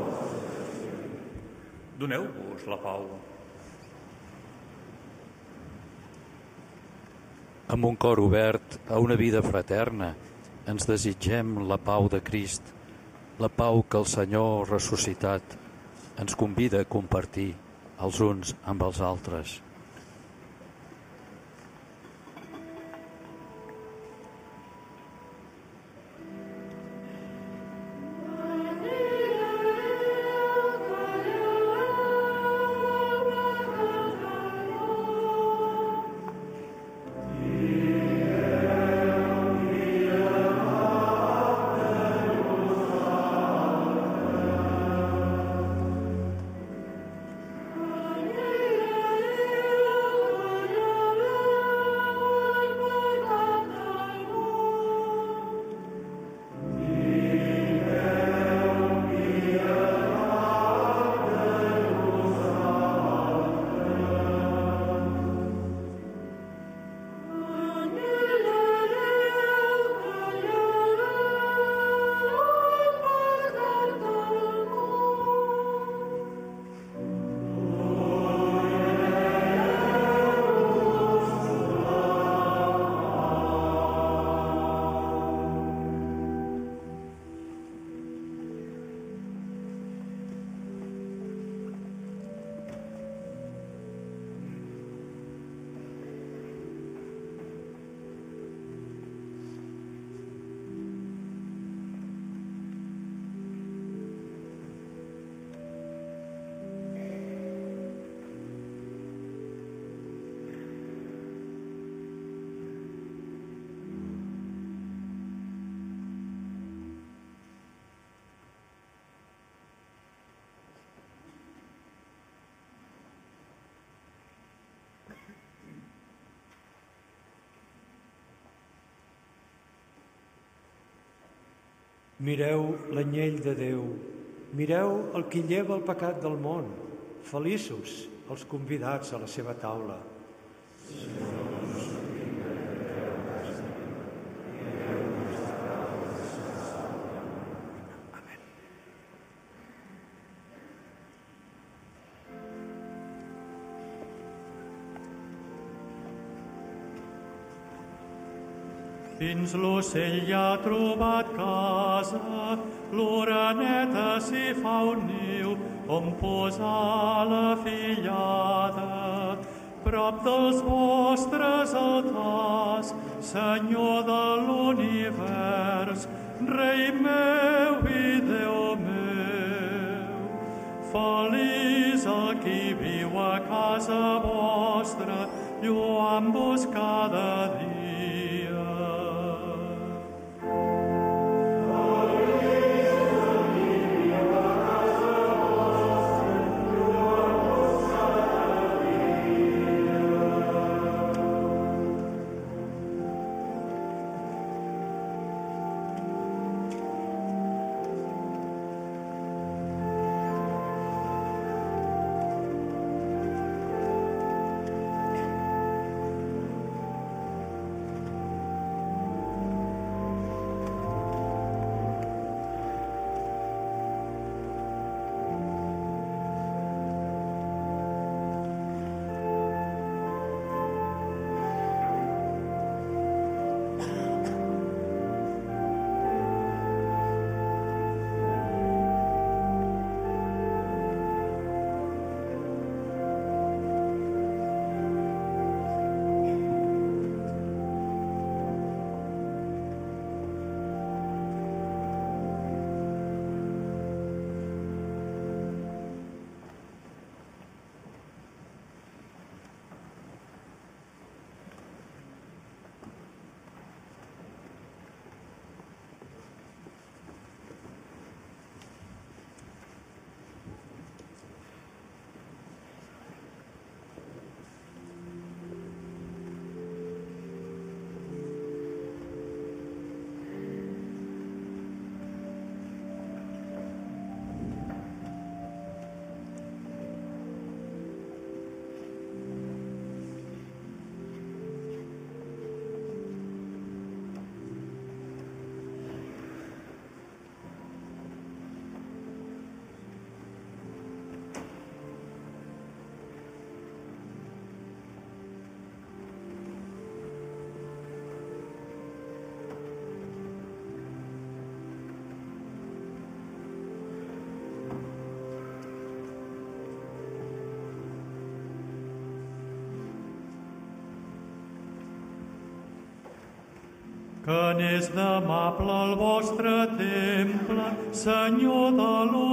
Doneu-vos la pau. Amb un cor obert a una vida fraterna, ens desitgem la pau de Crist, la pau que el Senyor ressuscitat ens convida a compartir els uns amb els altres. Alleluia. Mireu l'anyell de Déu, mireu el qui lleva el pecat del món. Feliços els convidats a la seva taula. Fins l'ocell ja ha trobat casa, l'oreneta s'hi fa un niu on posar la fillada. Prop dels vostres altars, Senyor de l'univers, Rei meu i Déu meu. Feliç el qui viu a casa vostra, lluant-vos cada dia. Que n'és d'amable el vostre temple, Senyor de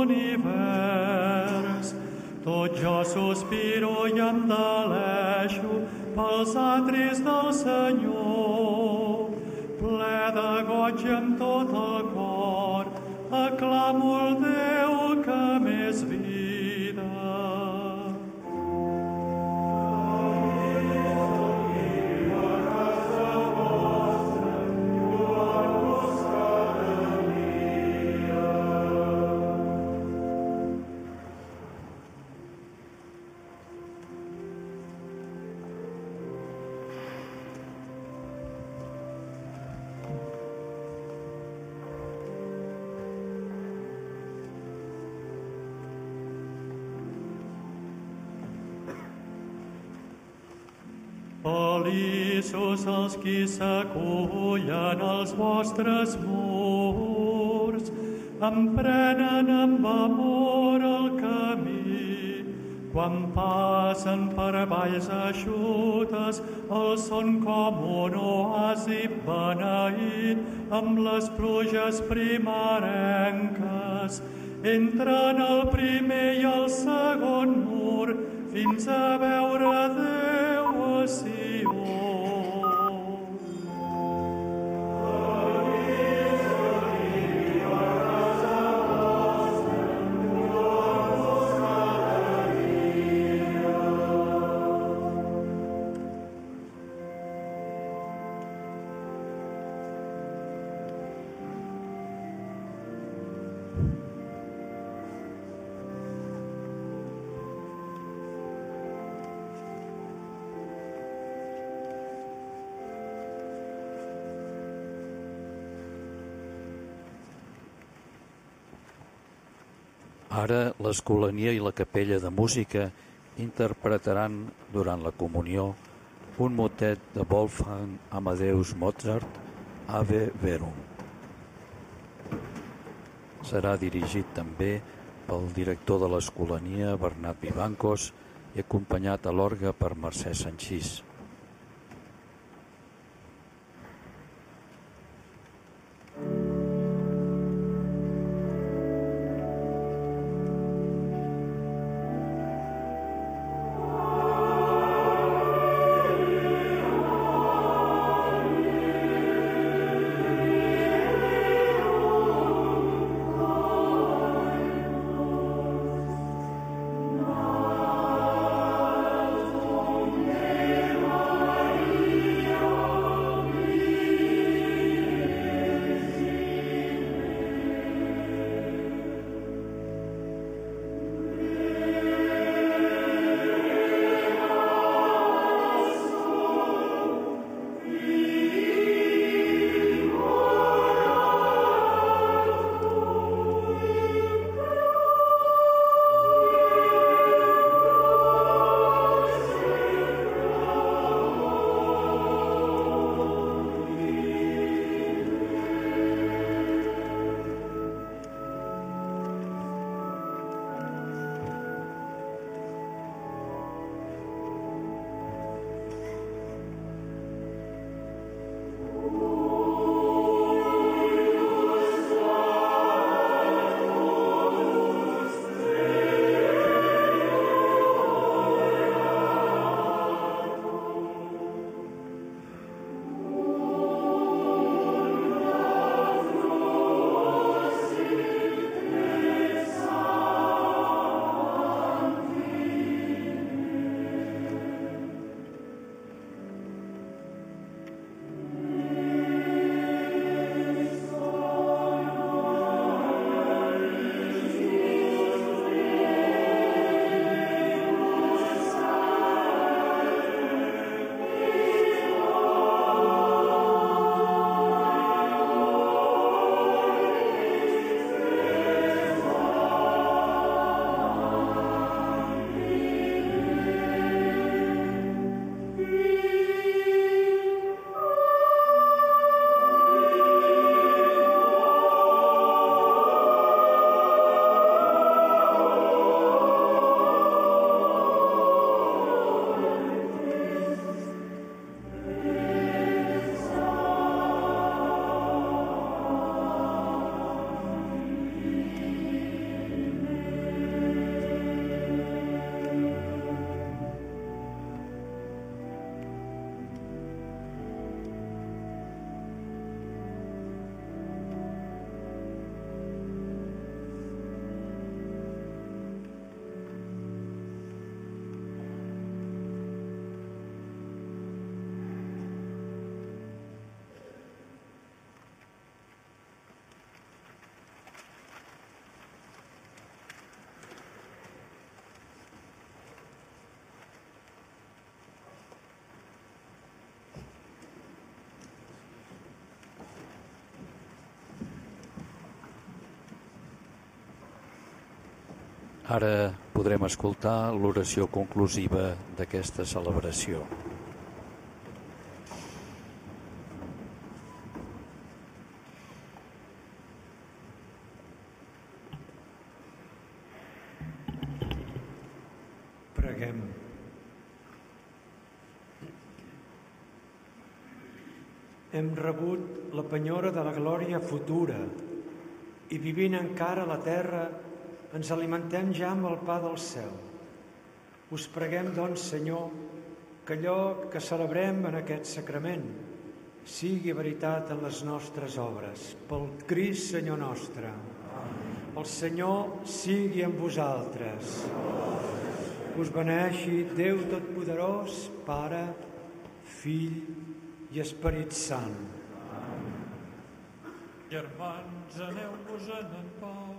l'univers. Tot jo sospiro i em deleixo pels atris del Senyor. Ple de goig amb tot el cor, aclamo el Déu que m'és vida. Feliços els qui s'acullen als vostres murs, emprenen amb amor el camí. Quan passen per valls eixutes, els són com un oasi beneït amb les pluges primerenques. Entren el primer i el segon mur fins a veure Déu a Sió. Ara l'Escolania i la Capella de Música interpretaran durant la comunió un motet de Wolfgang Amadeus Mozart, Ave Verum. Serà dirigit també pel director de l'Escolania, Bernat Vivancos, i acompanyat a l'orgue per Mercè Sanchís. Ara podrem escoltar l'oració conclusiva d'aquesta celebració. Preguem. Hem rebut la penyora de la glòria futura i vivint encara a la terra ens alimentem ja amb el pa del cel. Us preguem, doncs, Senyor, que allò que celebrem en aquest sacrament sigui veritat en les nostres obres. Pel Crist, Senyor nostre. El Senyor sigui amb vosaltres. Us beneeixi Déu Totpoderós, Pare, Fill i Esperit Sant. Germans, aneu-vos-en en pau.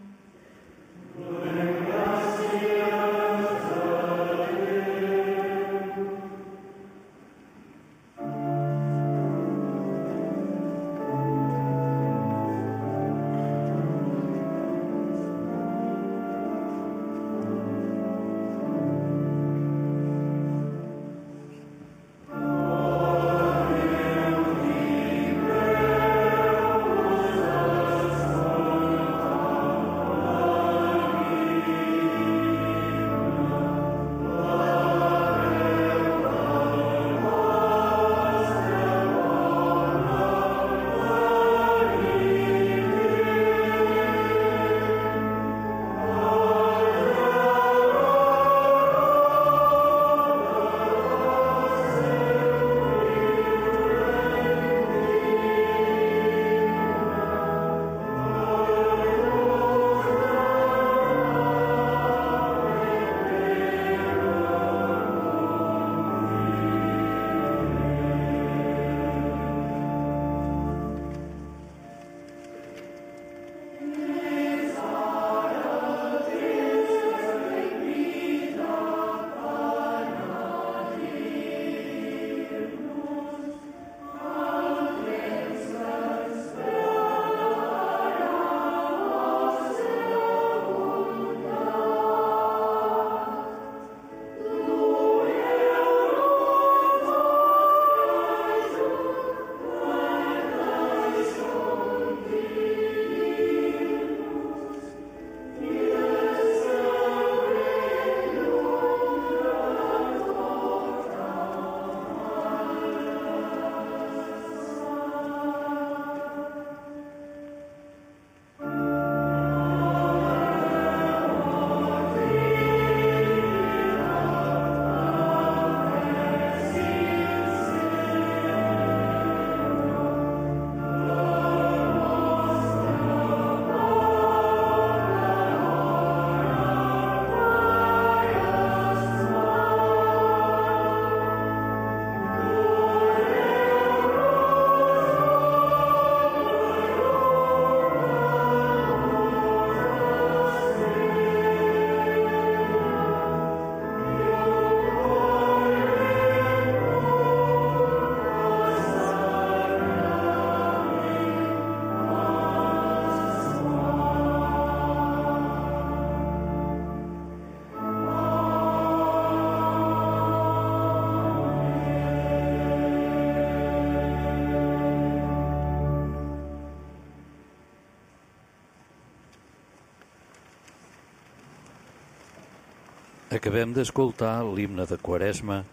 Acabem d'escoltar l'himne de Quaresma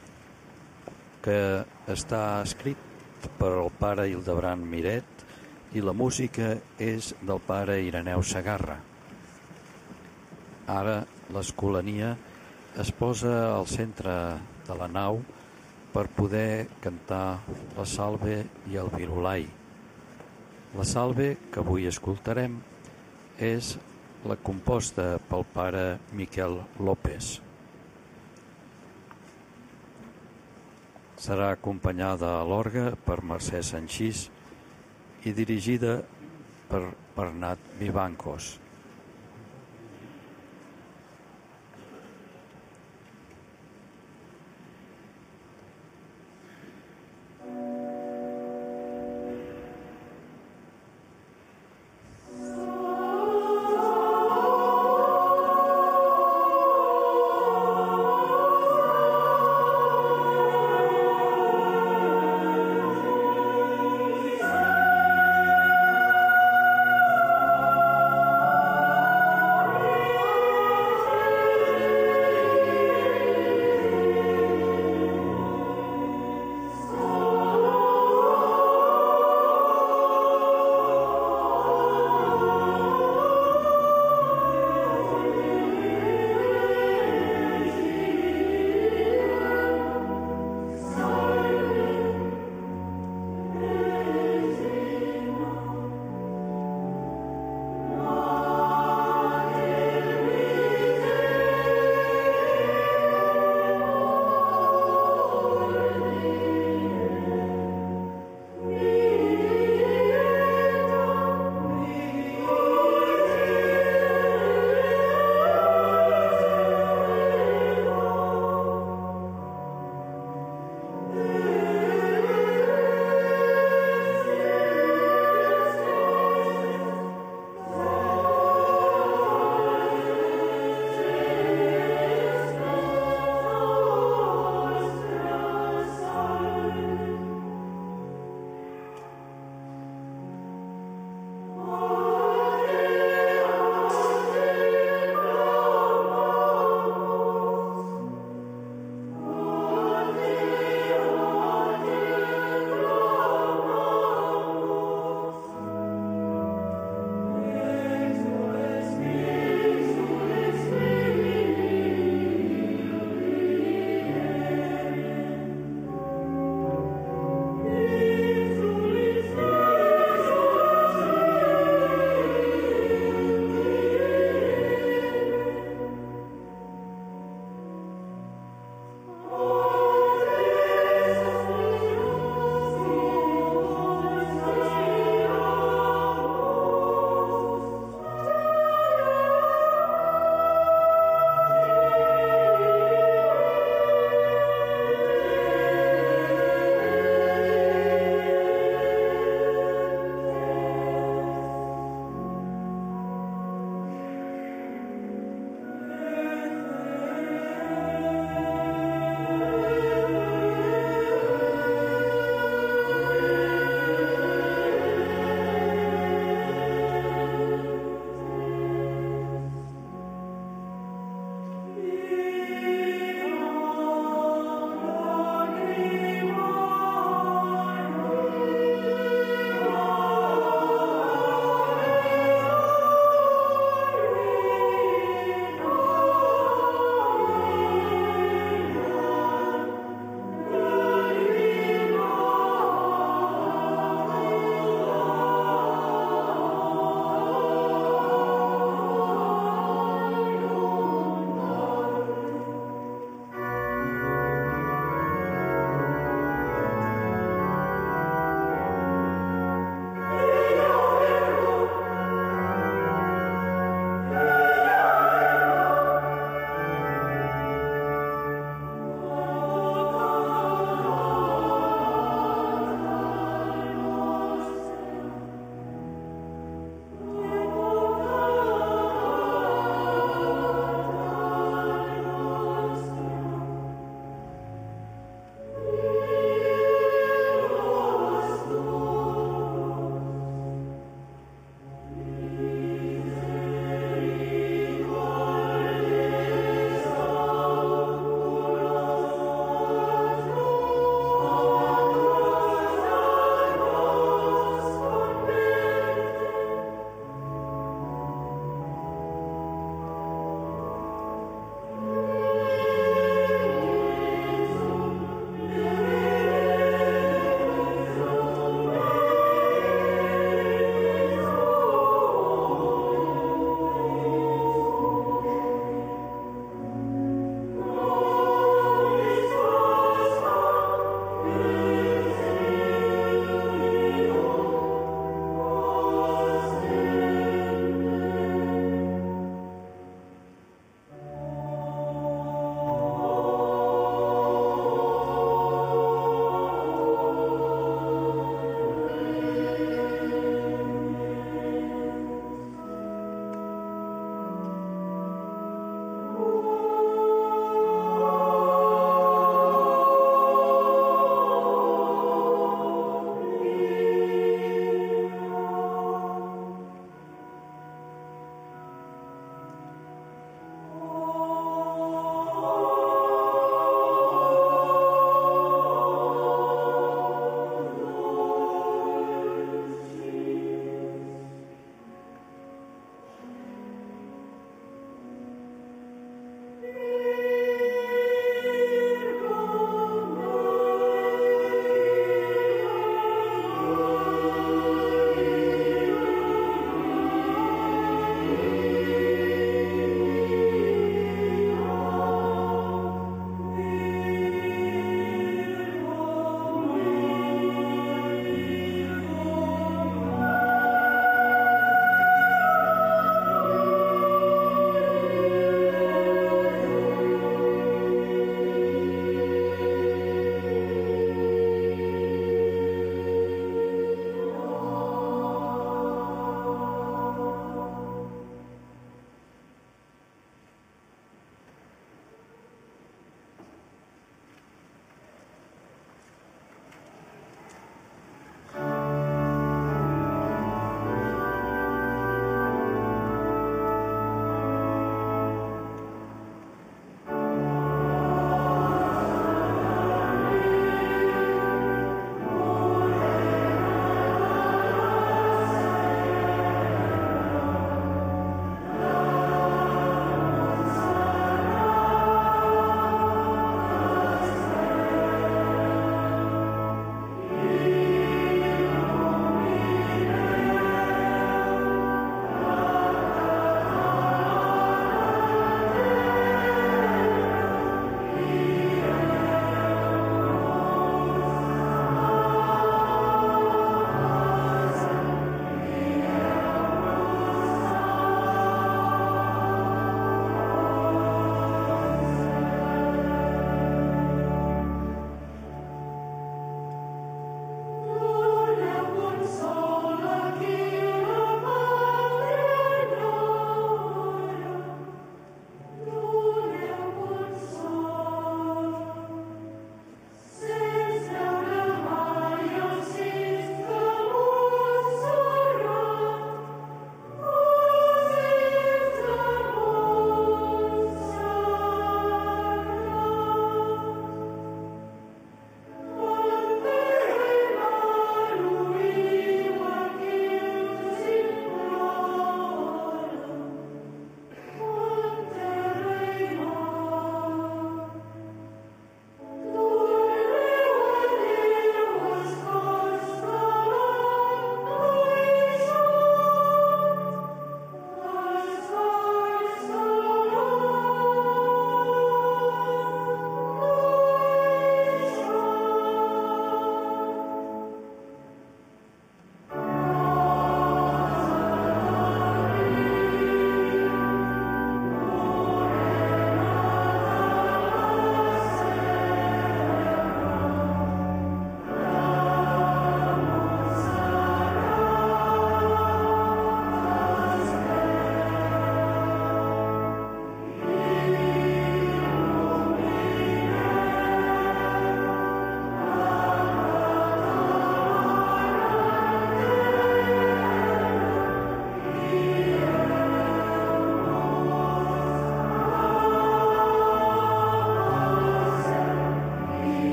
que està escrit per el pare Hildebran Miret i la música és del pare Ireneu Segarra. Ara l'Escolania es posa al centre de la nau per poder cantar la Salve i el Virulai. La Salve que avui escoltarem és la composta pel pare Miquel López. Serà acompanyada a l'orgue per Mercè Sanchís i dirigida per Bernat Vivancos. Thank you.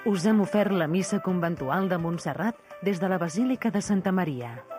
Us hem ofert la missa conventual de Montserrat des de la Basílica de Santa Maria.